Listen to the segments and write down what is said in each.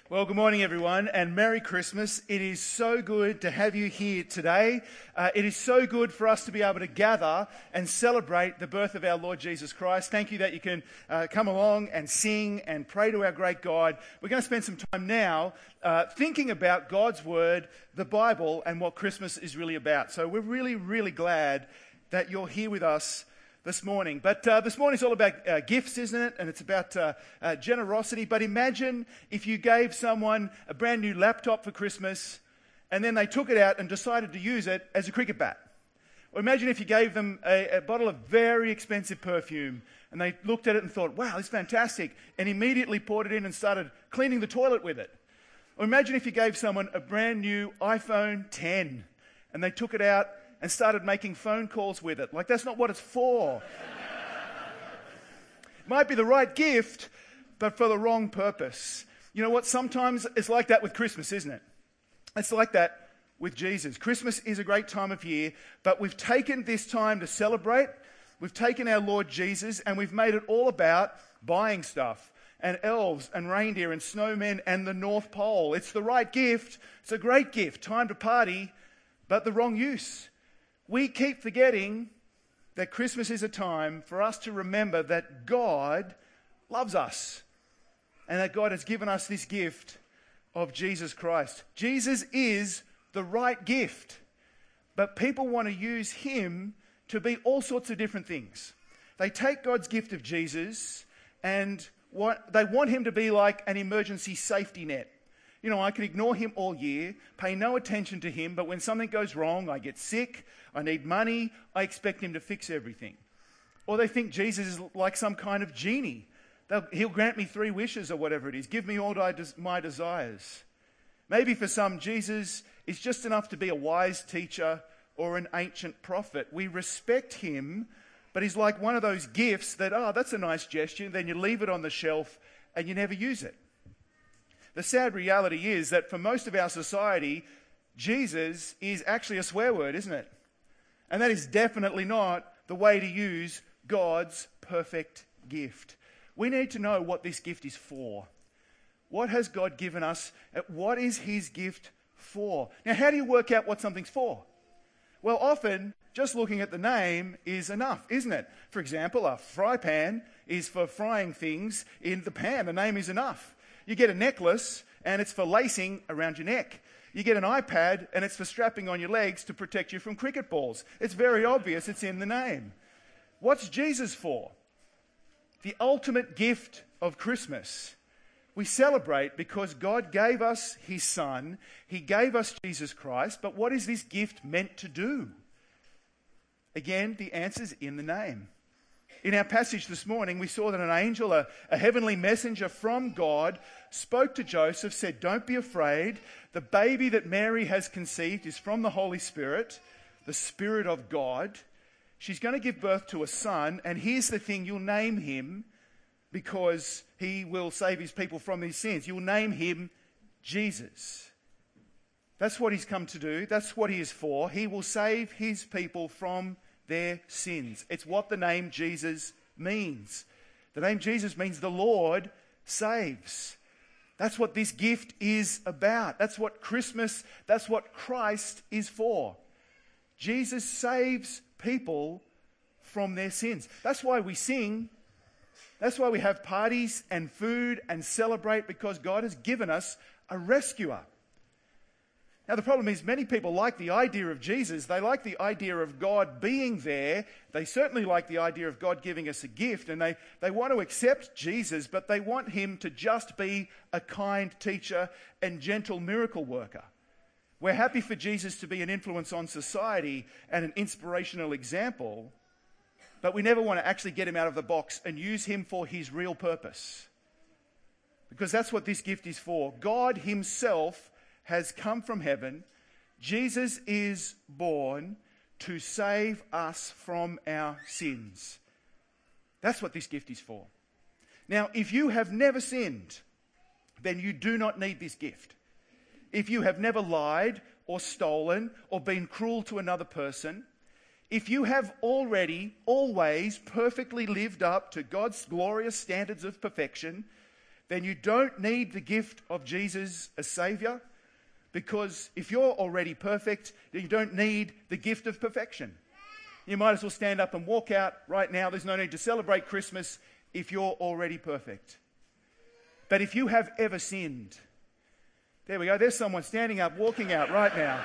Well, good morning, everyone, and Merry Christmas. It is so good to have you here today. It is so good for us to be able to gather and celebrate the birth of our Lord Jesus Christ. Thank you that you can come along and sing and pray to our great God. We're going to spend some time now thinking about God's Word, the Bible, and what Christmas is really about. So we're really, really glad that you're here with us this morning. But this morning is all about gifts, isn't it? And it's about generosity. But imagine if you gave someone a brand new laptop for Christmas and then they took it out and decided to use it as a cricket bat. Or imagine if you gave them a bottle of very expensive perfume and they looked at it and thought, wow, it's fantastic, and immediately poured it in and started cleaning the toilet with it. Or imagine if you gave someone a brand new iPhone 10 and they took it out and started making phone calls with it. Like, that's not what it's for. It might be the right gift, but for the wrong purpose. You know what? Sometimes it's like that with Christmas, isn't it? It's like that with Jesus. Christmas is a great time of year, but we've taken this time to celebrate. We've taken our Lord Jesus and we've made it all about buying stuff and elves and reindeer and snowmen and the North Pole. It's the right gift. It's a great gift. Time to party, but the wrong use. We keep forgetting that Christmas is a time for us to remember that God loves us and that God has given us this gift of Jesus Christ. Jesus is the right gift, but people want to use him to be all sorts of different things. They take God's gift of Jesus and they want him to be like an emergency safety net. You know, I can ignore him all year, pay no attention to him, but when something goes wrong, I get sick, I need money, I expect him to fix everything. Or they think Jesus is like some kind of genie. He'll grant me 3 wishes or whatever it is, give me all my desires. Maybe for some, Jesus is just enough to be a wise teacher or an ancient prophet. We respect him, but he's like one of those gifts that, that's a nice gesture, then you leave it on the shelf and you never use it. The sad reality is that for most of our society, Jesus is actually a swear word, isn't it? And that is definitely not the way to use God's perfect gift. We need to know what this gift is for. What has God given us? What is his gift for? Now, how do you work out what something's for? Well, often just looking at the name is enough, isn't it? For example, a fry pan is for frying things in the pan. The name is enough. You get a necklace and it's for lacing around your neck. You get an iPad and it's for strapping on your legs to protect you from cricket balls. It's very obvious, it's in the name. What's Jesus for? The ultimate gift of Christmas. We celebrate because God gave us his Son. He gave us Jesus Christ. But what is this gift meant to do? Again, the answer's in the name. In our passage this morning, we saw that an angel, a heavenly messenger from God, spoke to Joseph, said, "Don't be afraid. The baby that Mary has conceived is from the Holy Spirit, the Spirit of God. She's going to give birth to a son, and here's the thing, you'll name him because he will save his people from his sins. You'll name him Jesus." That's what he's come to do. That's what he is for. He will save his people from their sins. It's what the name Jesus means. The name Jesus means the Lord saves. That's what this gift is about. That's what Christmas, that's what Christ is for. Jesus saves people from their sins. That's why we sing. That's why we have parties and food and celebrate, because God has given us a rescuer. Now, the problem is many people like the idea of Jesus. They like the idea of God being there. They certainly like the idea of God giving us a gift, and they want to accept Jesus, but they want him to just be a kind teacher and gentle miracle worker. We're happy for Jesus to be an influence on society and an inspirational example, but we never want to actually get him out of the box and use him for his real purpose. Because that's what this gift is for. God himself has come from heaven. Jesus is born to save us from our sins. That's what this gift is for. Now, if you have never sinned, then you do not need this gift. If you have never lied or stolen or been cruel to another person, if you have always perfectly lived up to God's glorious standards of perfection, then you don't need the gift of Jesus as Saviour, because if you're already perfect, then you don't need the gift of perfection. You might as well stand up and walk out right now. There's no need to celebrate Christmas if you're already perfect. But if you have ever sinned, there we go, there's someone standing up, walking out right now.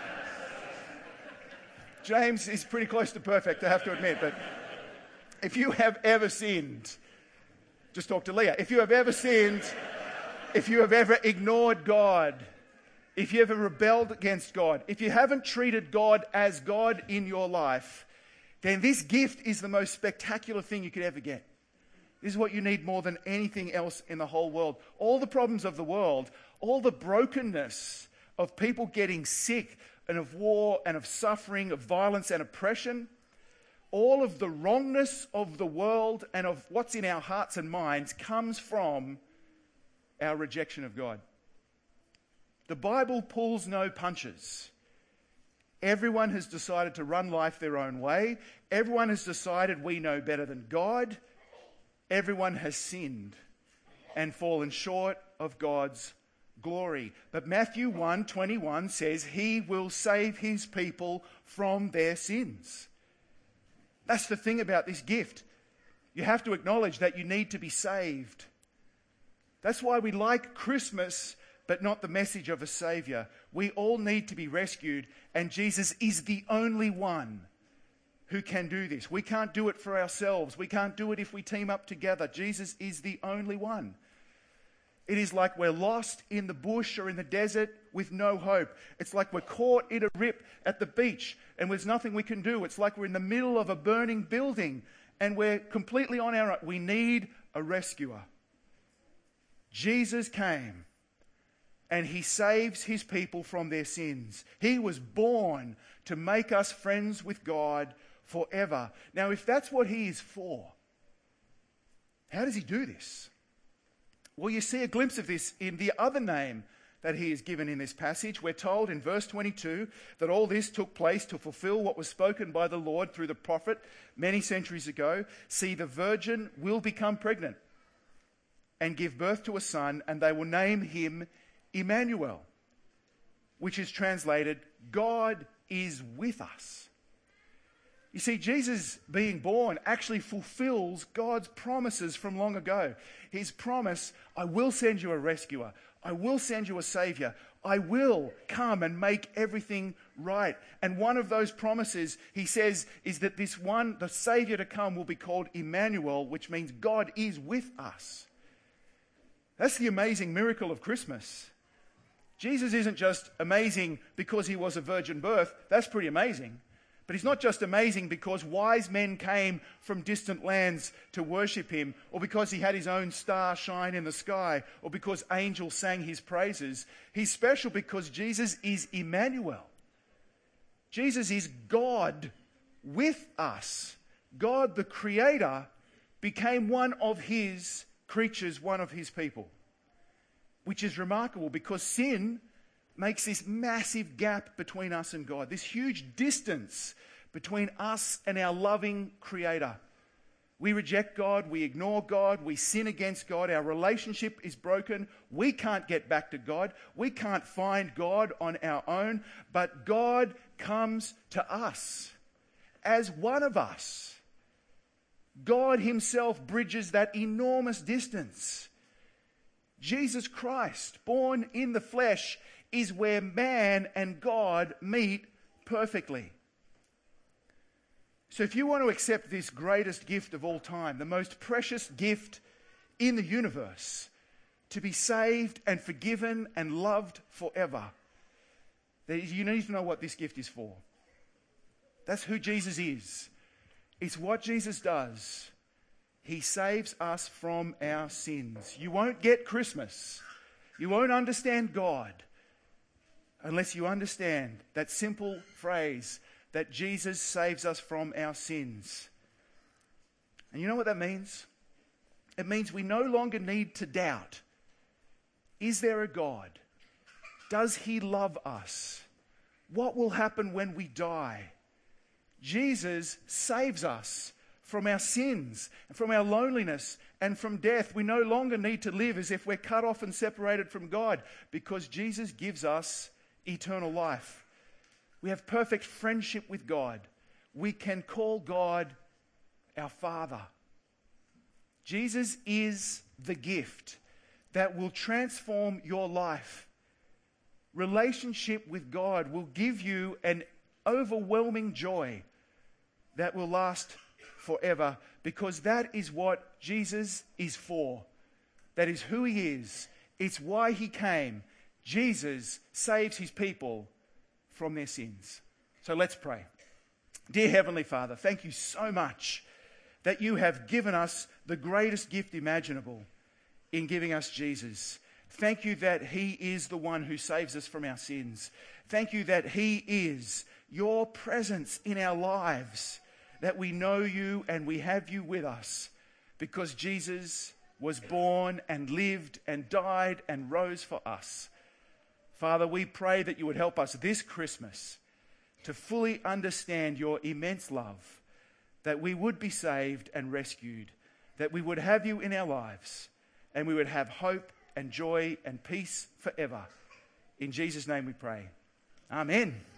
James is pretty close to perfect, I have to admit, but if you have ever sinned, just talk to Leah. If you have ever sinned, if you have ever ignored God, if you ever rebelled against God, if you haven't treated God as God in your life, then this gift is the most spectacular thing you could ever get. This is what you need more than anything else in the whole world. All the problems of the world, all the brokenness of people getting sick and of war and of suffering, of violence and oppression, all of the wrongness of the world and of what's in our hearts and minds comes from our rejection of God. The Bible pulls no punches. Everyone has decided to run life their own way. Everyone has decided we know better than God. Everyone has sinned and fallen short of God's glory. But Matthew 1:21 says he will save his people from their sins. That's the thing about this gift. You have to acknowledge that you need to be saved. That's why we like Christmas, but not the message of a Saviour. We all need to be rescued, and Jesus is the only one who can do this. We can't do it for ourselves. We can't do it if we team up together. Jesus is the only one. It is like we're lost in the bush or in the desert with no hope. It's like we're caught in a rip at the beach and there's nothing we can do. It's like we're in the middle of a burning building and we're completely on our own. We need a rescuer. Jesus came and he saves his people from their sins. He was born to make us friends with God forever. Now, if that's what he is for, how does he do this? Well, you see a glimpse of this in the other name that he is given in this passage. We're told in verse 22 that all this took place to fulfill what was spoken by the Lord through the prophet many centuries ago. See, the virgin will become pregnant and give birth to a son, and they will name him Emmanuel, which is translated, God is with us. You see, Jesus being born actually fulfills God's promises from long ago. His promise, I will send you a rescuer. I will send you a saviour. I will come and make everything right. And one of those promises, he says, is that this one, the saviour to come, will be called Emmanuel, which means God is with us. That's the amazing miracle of Christmas. Jesus isn't just amazing because he was a virgin birth. That's pretty amazing. But he's not just amazing because wise men came from distant lands to worship him, or because he had his own star shine in the sky, or because angels sang his praises. He's special because Jesus is Emmanuel. Jesus is God with us. God, the Creator, became one of his creatures, one of his people, which is remarkable because sin makes this massive gap between us and God, this huge distance between us and our loving Creator. We reject God, we ignore God, we sin against God, our relationship is broken, we can't get back to God, we can't find God on our own, but God comes to us as one of us. God himself bridges that enormous distance. Jesus Christ, born in the flesh, is where man and God meet perfectly. So if you want to accept this greatest gift of all time, the most precious gift in the universe, to be saved and forgiven and loved forever, then you need to know what this gift is for. That's who Jesus is. It's what Jesus does. He saves us from our sins. You won't get Christmas. You won't understand God unless you understand that simple phrase that Jesus saves us from our sins. And you know what that means? It means we no longer need to doubt. Is there a God? Does he love us? What will happen when we die? Jesus saves us from our sins, and from our loneliness, and from death. We no longer need to live as if we're cut off and separated from God, because Jesus gives us eternal life. We have perfect friendship with God. We can call God our Father. Jesus is the gift that will transform your life. Relationship with God will give you an overwhelming joy that will last forever, because that is what Jesus is for. That is who he is. It's why he came. Jesus saves his people from their sins. So let's pray. Dear Heavenly Father, thank you so much that you have given us the greatest gift imaginable in giving us Jesus. Thank you that he is the one who saves us from our sins. Thank you that he is your presence in our lives, that we know you and we have you with us, because Jesus was born and lived and died and rose for us. Father, we pray that you would help us this Christmas to fully understand your immense love, that we would be saved and rescued, that we would have you in our lives, and we would have hope and joy and peace forever. In Jesus' name we pray. Amen.